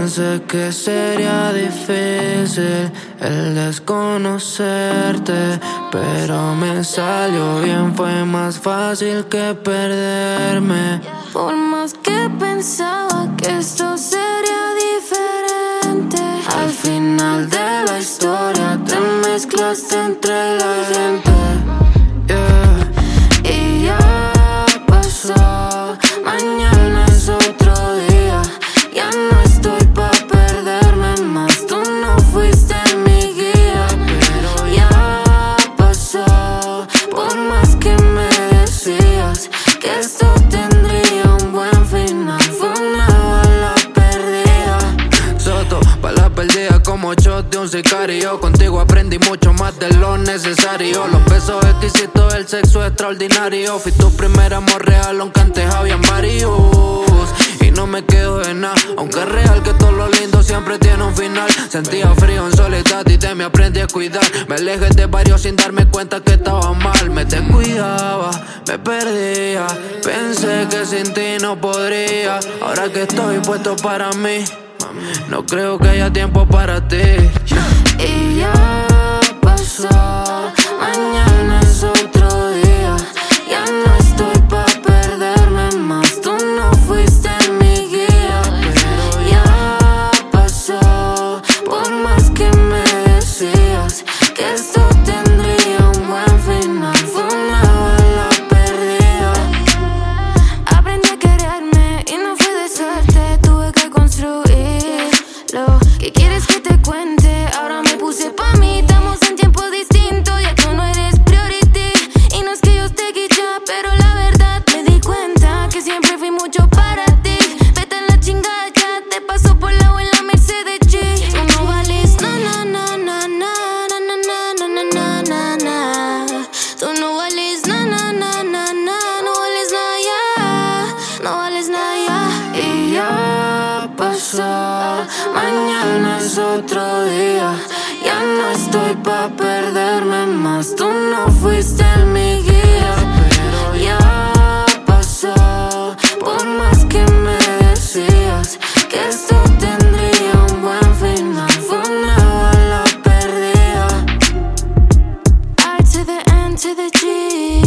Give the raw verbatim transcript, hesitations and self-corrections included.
Pensé que sería difícil el desconocerte, pero me salió bien, fue más fácil que perderme. Por más que pensaba que esto sería diferente, al final de la historia te mezclaste entre la gente. Yeah. Y ya pasó, mañana es otro día. Ya no estoy pa' perderme más, tú no fuiste mi guía. Pero ya pasó, por más que me decías que esto tendría un buen final, fue una bala perdida. Soto, bala perdida como shot de un sicario. Contigo aprendí mucho más de lo necesario. Los besos exquisitos, el sexo extraordinario. Fui tu primer amor real, aunque antes habían varios. Y no me quedo de nada, aunque es real que todo lo lindo siempre tiene un final. Sentía frío en soledad y de mí aprendí a cuidar. Me alejé de varios sin darme cuenta que estaba mal. Me descuidaba, me perdía, pensé que sin ti no podría. Ahora que estoy puesto para mí, no creo que haya tiempo para ti. y ya pasó, mañana es otro día. Ya no estoy pa' perderme más, tú no fuiste mi guía. Pero ya pasó, por más que me decías que esto tendría un buen final, fue una bala perdida. aprendí a quererme y no fue de suerte, tuve que construir lo que quieres que te cuente. Ahora me puse pa' mí, estamos en tiempo distinto, ya tú no eres priority. Y no es que yo esté guicha, pero la verdad me di cuenta que siempre fui mucho para ti. Vete a la chingada, ya te paso por la en la Mercedes G. Tú no vales na na na na na na na na na na na na. Tú no vales na na na na na, no vales nada ya, no vales nada ya. Y ya pasó, mañana es otro día. Ya no estoy pa' perderme más, tú no fuiste mi guía. Pero ya pasó, por más que me decías que esto tendría un buen final, fue una bala perdida. R to the N to the G.